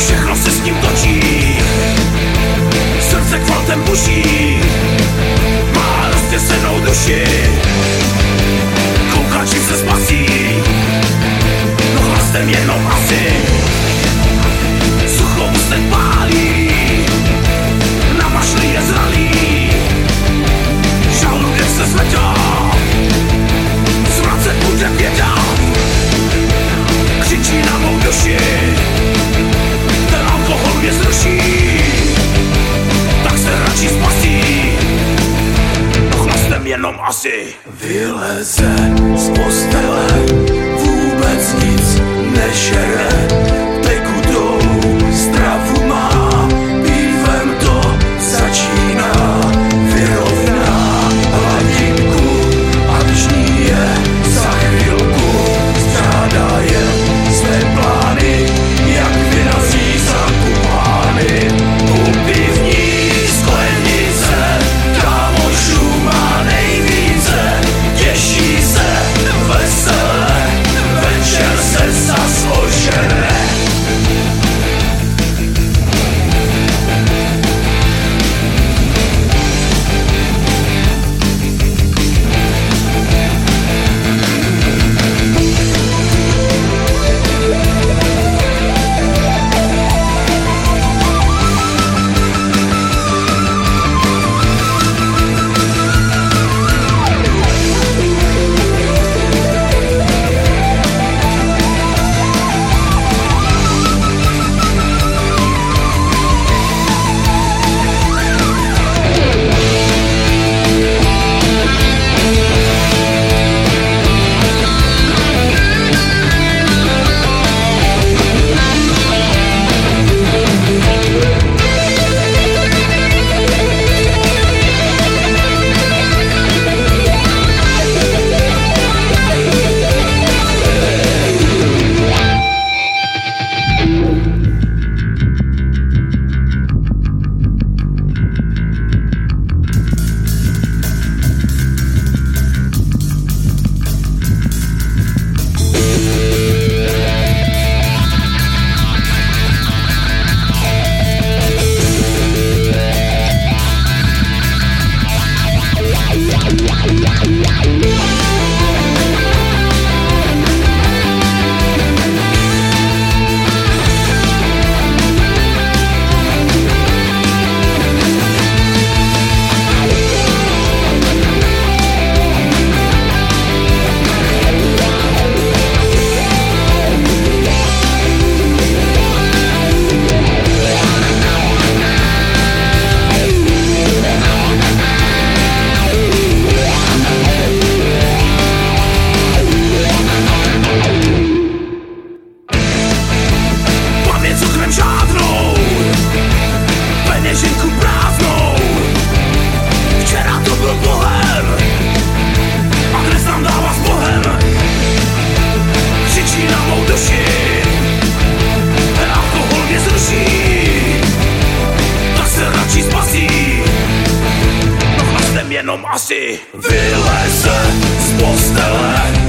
Všechno se s ním točí, srdce kvaltem buší, má rozděsenou duši, koukači se spasí, no hlasem jenom asi, sucho ústek pálí, na mašli je zralý, žaludek se zvedá, zvracet bude běda, křičí na mou duši, ten alkohol mě zruší, tak se radši spasí, no chlastem jenom asi. Vyleze z postele, vůbec nic nežere, tekutou stravu má, pívem to začíná, vyrovná hladinku a džní je za chvilku, strádá jen své plány, jak vyrazí za kupány. U pivní sklenice kámošů má nejvíce, těší se veselé, večer se zas ožere. Jenom asi vyleze z postele.